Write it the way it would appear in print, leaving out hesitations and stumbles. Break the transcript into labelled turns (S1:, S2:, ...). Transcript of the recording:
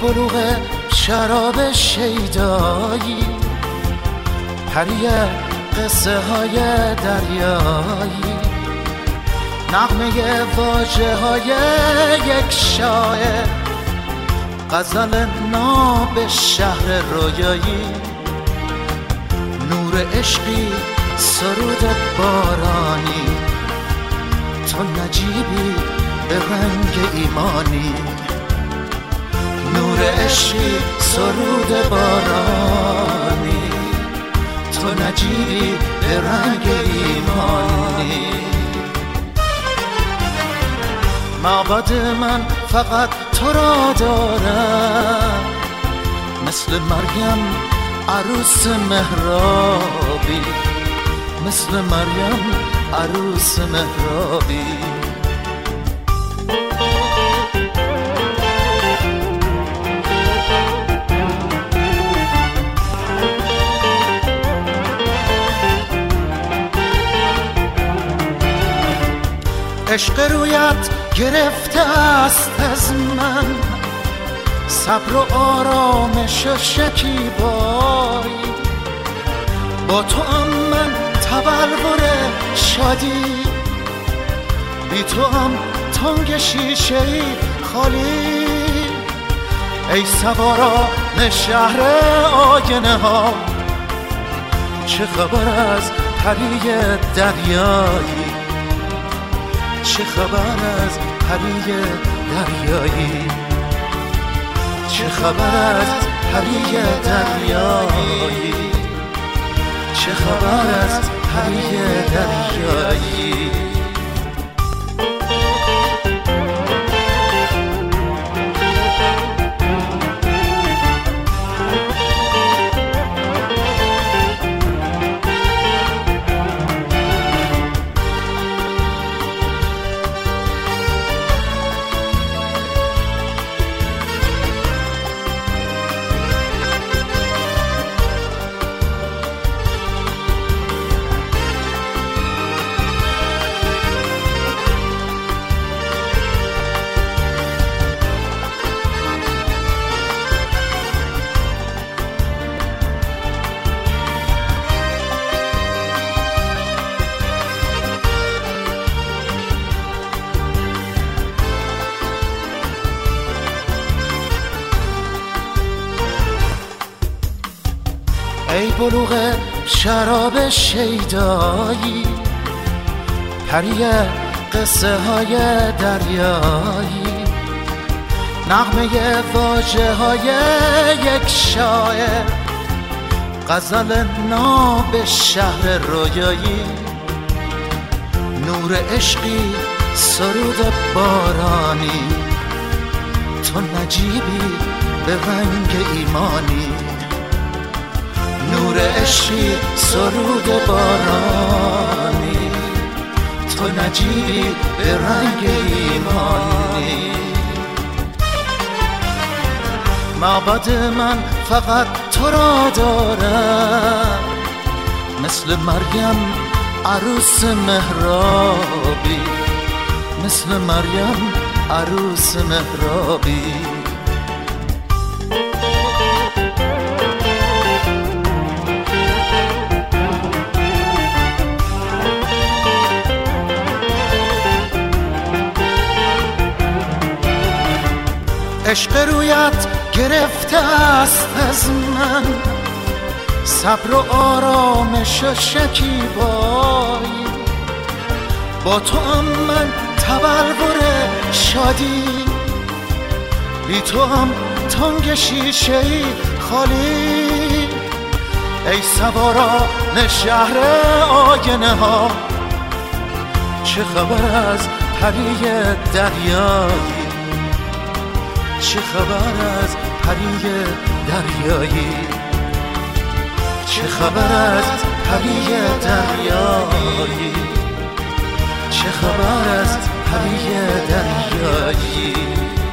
S1: بلوغ شراب شیدایی، پری قصه های دریایی، نغمه واژه های یک شاعر، غزل ناب شهر رویایی، نور عشقی سرود بارانی، تو نجیبی به رنگ ایمانی، نور عشقی سرود بارانی، تو نجیبی به رنگ ایمانی. معبد من فقط تو را دارم، مثل مریم عروس محرابی، مثل مریم عروس محرابی. عشق رویت گرفته است از من، صبر و آرامش و شکیبایی، با تو هم من تبلور شادی، بی تو هم تنگ شیشه‌ای خالی. ای سواران شهر آینه ها، چه خبر از پری دریایی، چه خبر از پری دریایی، چه خبر از پری دریایی، چه خبر از پری دریایی. ای بلوغ شراب شیدایی، پری قصه های دریایی، نغمه واژه های یک شاعر، غزل ناب شهر رویایی، نور عشقی سرود بارانی، تو نجیبی به رنگ ایمانی، نور عشقی سرود بارانی، تو نجیبی به رنگ ایمانی. معبد من فقط تو را دارم، مثل مریم عروس محرابی، مثل مریم عروس محرابی. عشق رویت گرفته است از من، صبر و آرامش و شکیبایی، با تو هم من تبلور شادی، بی تو هم تنگ شیشه‌ای خالی. ای سواران شهر آینه ها، چه خبر از پری دریایی، چه خبر از پری دریایی، چه خبر از پری دریایی، چه خبر از پری دریایی.